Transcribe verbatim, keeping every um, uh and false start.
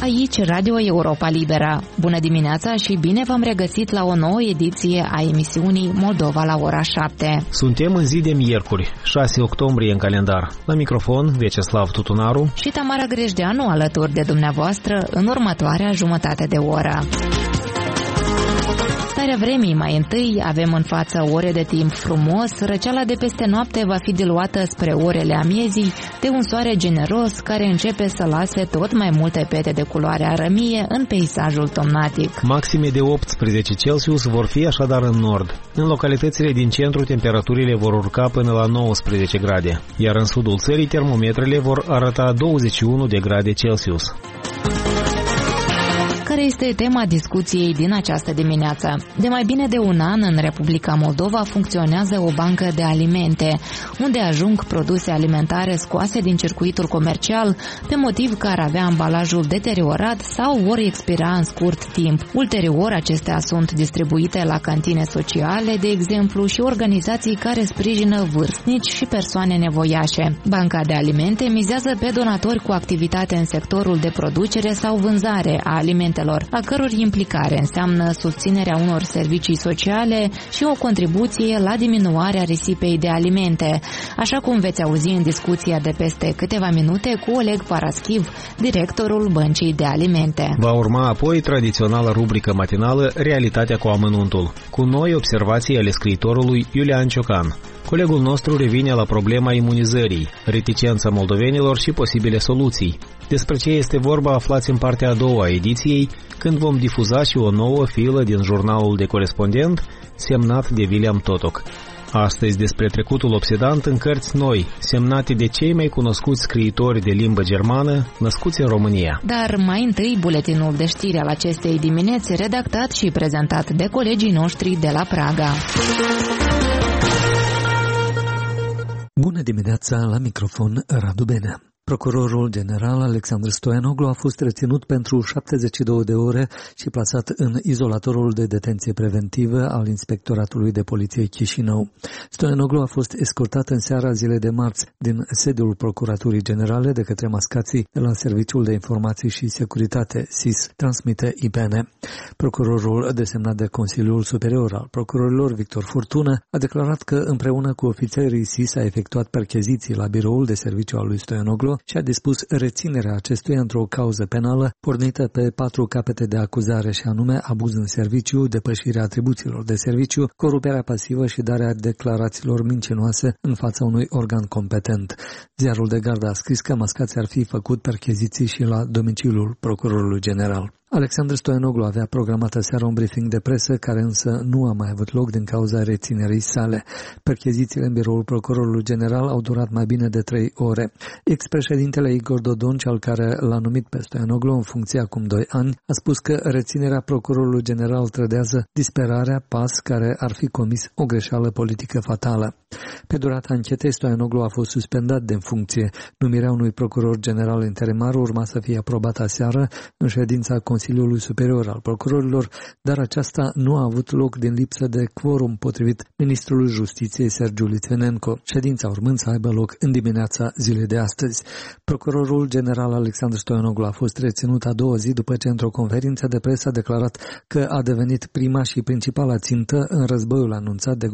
Aici Radio Europa Liberă. Bună dimineața și bine v-am regăsit la o nouă ediție a emisiunii Moldova la ora șapte. Suntem în zi de miercuri, șase octombrie în calendar. La microfon, Vyacheslav Tutunaru și Tamara Grejdeanu alături de dumneavoastră în următoarea jumătate de oră. Starea vremii mai întâi, avem în față ore de timp frumos, răceala de peste noapte va fi diluată spre orele amiezii de un soare generos care începe să lase tot mai multe pete de culoare arămie în peisajul tomnatic. Maxime de optsprezece Celsius vor fi așadar în nord. În localitățile din centru temperaturile vor urca până la nouăsprezece grade, iar în sudul țării termometrele vor arăta douăzeci și unu de grade Celsius. Care este tema discuției din această dimineață? De mai bine de un an în Republica Moldova funcționează o bancă de alimente, unde ajung produse alimentare scoase din circuitul comercial pe motiv că ar avea ambalajul deteriorat sau vor expira în scurt timp. Ulterior, acestea sunt distribuite la cantine sociale, de exemplu, și organizații care sprijină vârstnici și persoane nevoiașe. Banca de alimente mizează pe donatori cu activitate în sectorul de producere sau vânzare a alimentelor, a căror implicare înseamnă susținerea unor servicii sociale și o contribuție la diminuarea risipei de alimente, așa cum veți auzi în discuția de peste câteva minute cu Oleg Paraschiv, directorul Băncii de Alimente. Va urma apoi tradiționala rubrică matinală Realitatea cu amănuntul, cu noi observații ale scriitorului Iulian Ciocan. Colegul nostru revine la problema imunizării, reticența moldovenilor și posibile soluții. Despre ce este vorba aflați în partea a doua a ediției, când vom difuza și o nouă filă din jurnalul de corespondent, semnat de William Totoc. Astăzi despre trecutul obsedant în cărți noi, semnate de cei mai cunoscuți scriitori de limbă germană, născuți în România. Dar mai întâi buletinul de știri al acestei dimineți, redactat și prezentat de colegii noștri de la Praga. Bună dimineața, la microfon Radu Benea. Procurorul general Alexandru Stoianoglu a fost reținut pentru șaptezeci și două de ore și plasat în izolatorul de detenție preventivă al Inspectoratului de Poliție Chișinău. Stoianoglu a fost escortat în seara zilei de marți din sediul Procuraturii Generale de către mascații de la Serviciul de Informații și Securitate, S I S, transmite I P N. Procurorul desemnat de Consiliul Superior al Procurorilor, Victor Furtună, a declarat că împreună cu ofițerii S I S a efectuat percheziții la biroul de serviciu al lui Stoianoglu și a dispus reținerea acestuia într-o cauză penală pornită pe patru capete de acuzare, și anume abuz în serviciu, depășirea atribuțiilor de serviciu, coruperea pasivă și darea declarațiilor mincinoase în fața unui organ competent. Ziarul de gardă a scris că mascații ar fi făcut percheziții și la domiciliul procurorului general. Alexandru Stoianoglu avea programată seara un briefing de presă, care însă nu a mai avut loc din cauza reținerii sale. Perchezițiile în biroul procurorului general au durat mai bine de trei ore. Ex-președintele Igor Dodon, cel care l-a numit pe Stoianoglu în funcție acum doi ani, a spus că reținerea procurorului general trădează disperarea, pas care ar fi comis o greșeală politică fatală. Pe durata anchetei, Stoianoglu a fost suspendat din funcție. Numirea unui procuror general interimar urma să fie aprobată aseară în ședința Consiliului Superior al Procurorilor, dar aceasta nu a avut loc din lipsă de quorum, potrivit ministrului Justiției Sergiu Litvinenko, ședința urmând să aibă loc în dimineața zilei de astăzi. Procurorul general Alexandru Stoianoglu a fost reținut a doua zi după ce într-o conferință de presă a declarat că a devenit prima și principala țintă în războiul anunțat de